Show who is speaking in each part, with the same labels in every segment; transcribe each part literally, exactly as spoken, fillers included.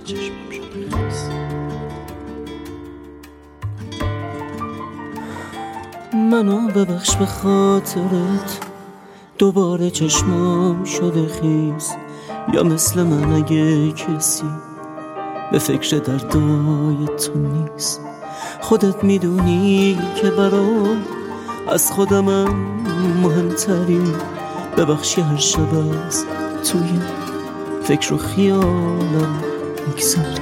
Speaker 1: چشمم شده خیس. منو ببخش به خاطرت دوباره چشمام شده خیس. یا مثل من اگه کسی به فکر دردای تو نیست، خودت میدونی که برام از خودمم مهمتری. ببخشی هر شب از توی فکر و خیالم میگذری.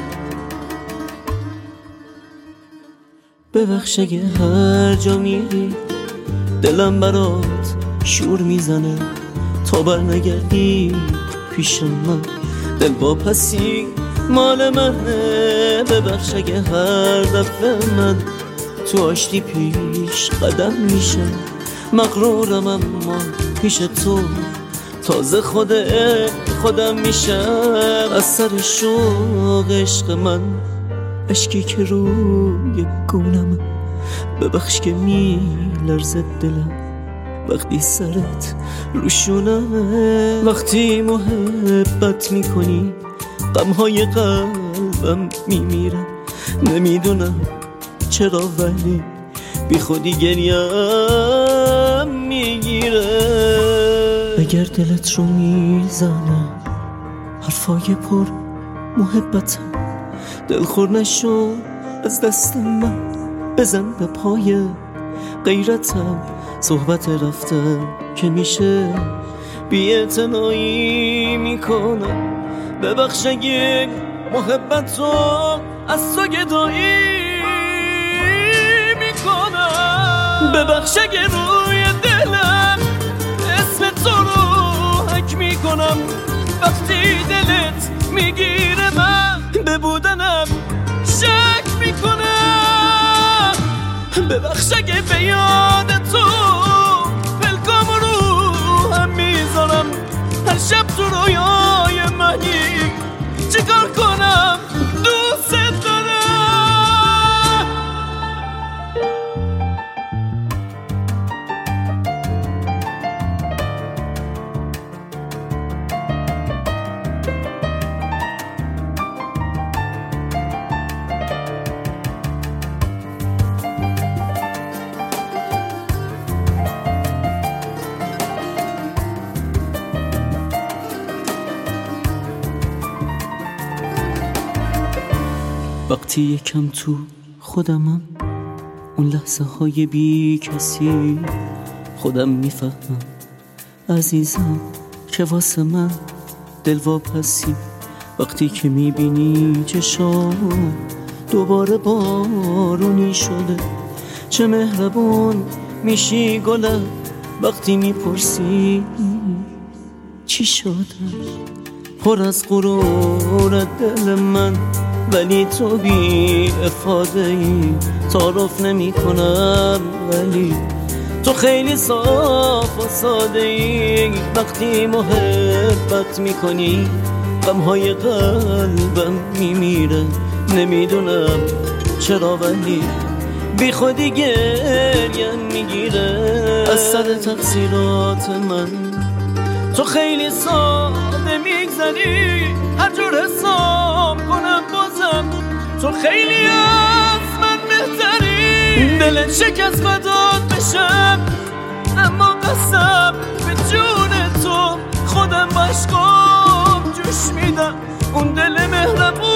Speaker 1: ببخش اگه هر جا میری دلم برات شور میزنه، تا بر نگردی پیش من دل واپسی مال منه. ببخش اگه هر دفعه من تو آشتی پیش قدم میشه، مغرورم اما پیش تو تازه خود خودم میشم. از سر شوق عشق من اشکی که روی گونم، ببخش که میلرزه دلم وقتی سرت روشونمه. وقتی محبت میکنی غمهای قلبم میمیره، نمیدونم چرا ولی بی خودی گریم میگیره. اگر دلت رو میزنه حرفای پر محبتم، دلخور نشو از دست من، بزن به پای غیرتم. صحبت رفتم که میشه بی‌اعتنایی میکنم. ببخش اگه محبت رو از تو گدایی میکنم. ببخش اگه روی دلم اسم تو رو حک میکنم. وقتی دلت میگیره من به بودنم شک میکنم. ببخش اگه به یاد تو پلکام رو هم میذارم. هر شب تو رویای منی چیکار کنم دوست دارم. وقتی یکم تو خودمم اون لحظه های بی کسی خودم میفهمم عزیزم که واسه من دل واپسی. وقتی که میبینی چشام دوباره بارونی شده، چه مهربون میشی گلم. وقتی میپرسی چی شده پر از غرور دل من، ولی تو بی افاده ای تعارف نمی کنم. ولی تو خیلی صاف و ساده ای. وقتی محبت میکنی غمهای قلبم میمیره، نمیدونم چرا ولی بی خودی گریم میگیره. از سر تقصیرات من تو خیلی ساده میگذری، هر جور حساب کنم بازم تو خیلی از من بهتری. دلت شکست بداد بشم اما قسم به جون تو خودم باشکام جوش میدم. اون دل مهربون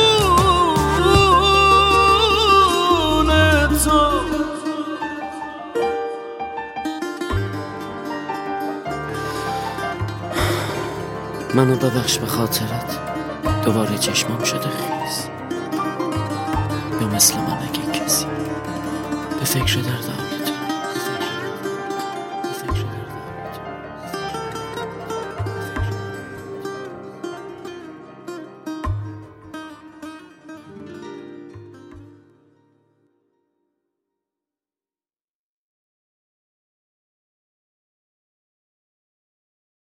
Speaker 1: تو منو ببخش به خاطرت دوباره چشمام شده خیس. یا مثل من اگه کسی به فکر دردم